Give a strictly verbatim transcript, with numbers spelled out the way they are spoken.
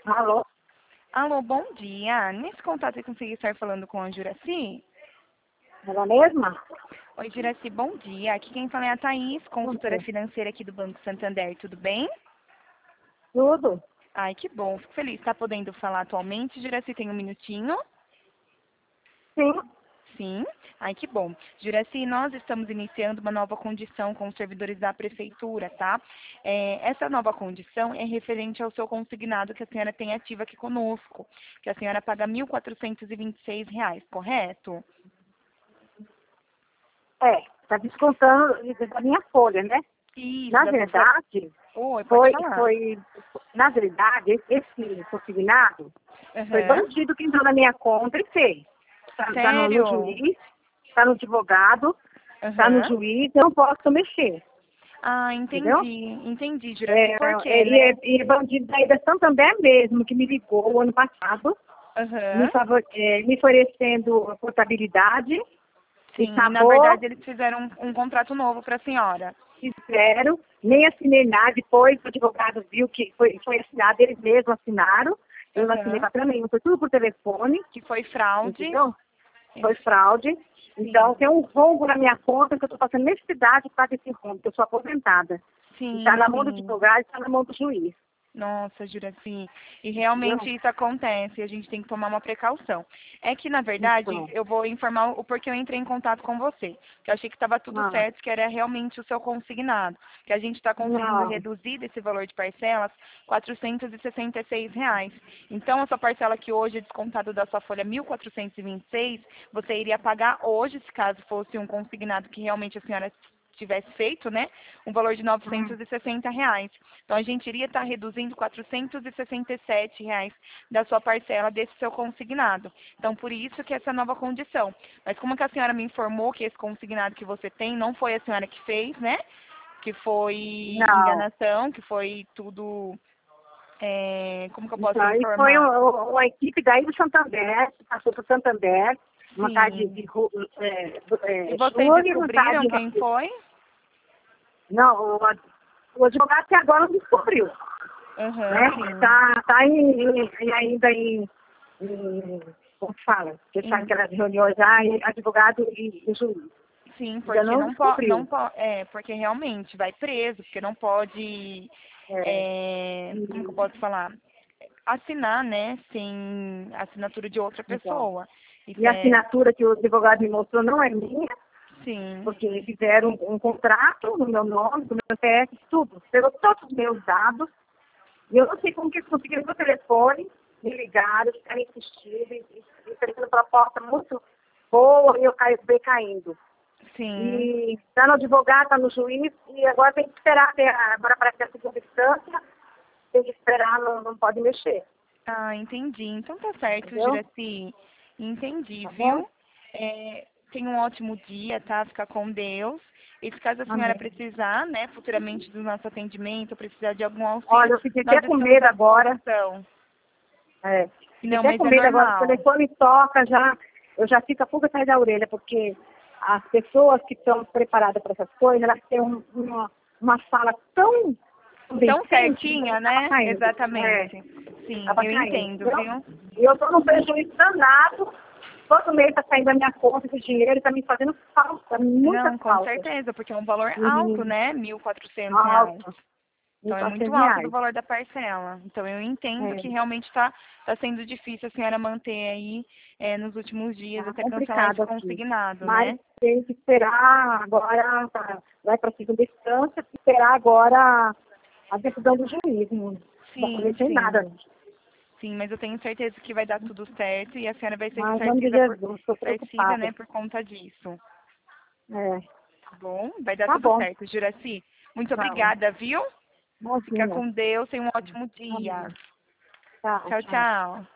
Alô? Alô, bom dia. Nesse contato eu consegui estar falando com a Juraci? Ela mesma? Oi, Juraci, bom dia. Aqui quem fala é a Thaís, Bom consultora dia. financeira aqui do Banco Santander. Tudo bem? Tudo? Ai, que bom. Fico feliz. Está podendo falar atualmente? Juraci, tem um minutinho? Sim. Sim. Ai, que bom. Juraci, nós estamos iniciando uma nova condição com os servidores da prefeitura, tá? É, essa nova condição é referente ao seu consignado que a senhora tem ativo aqui conosco, que a senhora paga mil quatrocentos e vinte e seis reais, correto? É, tá descontando da minha folha, né? Isso, Na da sua folha. verdade, Oi, pode foi, falar. foi, na verdade, esse consignado foi Aham. bandido que entrou na minha conta e fez. Tá, tá no, no Sério? juiz, tá no advogado, tá no Aham. juiz, eu não posso mexer, Ah, entendeu? entendi. Entendi, Juraci. É, Por quê, é, e, é, né? e é bandido daí da Santander mesmo, que me ligou o ano passado, me, Aham. favor, é, me oferecendo a portabilidade, e Sim, e na acabou, verdade eles fizeram um, um contrato novo para a senhora. fizeram, nem assinei nada, depois o advogado viu que foi, foi assinado, eles mesmos assinaram, eu não assinei Aham. papel nenhum, foi tudo por telefone, Que foi fraude. entendeu? Foi fraude. Então, Sim. tem um rombo na minha conta que eu estou passando necessidade para esse rombo, que eu sou aposentada. Está Sim, na mão do sim. advogado, está na mão do juiz, Nossa, Juraci. E entendeu? realmente isso acontece, a gente tem que tomar uma precaução. É que, na verdade, Então, eu vou informar o porquê eu entrei em contato com você. Que eu achei que estava tudo ah, certo, que era realmente o seu consignado. Que a gente está conseguindo não, reduzir desse valor de parcelas quatrocentos e sessenta e seis reais. Então, a sua parcela que hoje é descontado da sua folha mil quatrocentos e vinte e seis, você iria pagar hoje, se caso fosse um consignado que realmente a senhora tivesse feito, né, um valor de hum, novecentos e sessenta reais. Então, a gente iria estar reduzindo quatrocentos e sessenta e sete reais da sua parcela desse seu consignado. Então, por isso que essa nova condição. Mas como que a senhora me informou que esse consignado que você tem não foi a senhora que fez, né? Que foi não. enganação, que foi tudo... é, como que eu posso Então, aí foi informar? o- o- uma equipe daí do Santander, que passou para o Santander, uma tarde Sim. de Ru- é, do- E é, vocês Júlio, uma descobriram tarde quem de... foi? Não, o, ad- o advogado até agora não descobriu, Aham, né? sim. Tá, tá em, em- em- ainda em, em... Como se fala? Você sabe Em- aquelas reuniões lá, em advogado e, e juiz. Sim, Ainda porque não não pode, não descobriu. po é, porque realmente vai preso, porque não pode, É, é, como que eu e, posso falar? Assinar, né, sem assinatura de outra então, pessoa. e Isso a é, assinatura que o advogado me mostrou não é minha, sim, porque fizeram um, um contrato no meu nome, no meu C P F, tudo. Pegou todos os meus dados. E eu não sei como que eles conseguiram meu telefone, me ligaram, ficaram insistindo, e, e, e oferecendo proposta muito boa, e eu caí, acabei caindo. sim. E está no advogado, está no juiz, e agora tem que esperar, ter, a- agora parece que é a segunda instância, tem que esperar, não, não pode mexer, Ah, entendi. Então tá certo, entendeu? Juraci. Entendi, Tá bom? viu? É, tenha um ótimo dia, tá? Fica com Deus. E se caso a senhora Amém. precisar, né, futuramente do nosso atendimento, precisar de algum auxílio, Olha, eu fiquei até nós com estamos medo à agora. disposição. É, fiquei Não, até mas com é medo agora, o normal. telefone toca, já, eu já fico a pulga atrás da orelha, porque as pessoas que estão preparadas para essas coisas, elas têm um- uma, uma fala tão Tão convincente que certinha, acaba né? caindo. É, Exatamente. Sim, acaba eu caindo, entendo, entendeu? viu? E eu estou num prejuízo danado, todo mês está saindo da minha conta esse dinheiro, está me fazendo falta, muita Não, com falta. certeza, porque é um valor alto, E né? Mil e quatrocentos reais. alto, Então mil e é muito quatrocentos alto do reais. valor da parcela. Então eu entendo que É, realmente está tá sendo difícil a senhora manter aí é, nos últimos dias tá até cancelar esse complicado aqui. consignado, Mas né? tem que esperar agora, tá, vai para a segunda instância, esperar agora a decisão do juiz. Não não Sim, comecei nada. sim. Sim, mas eu tenho certeza que vai dar tudo certo e a senhora vai ser Mas, em nome de ressarcida por, Jesus, estou ressarcida, preocupada. né, por conta disso. É, Tá bom? Vai dar tá tudo bom. certo, Juraci. Muito Tchau. obrigada, viu? Fica Bonzinho. com Deus, tenha um ótimo dia. Amém. Tchau, Tchau, tchau. tchau.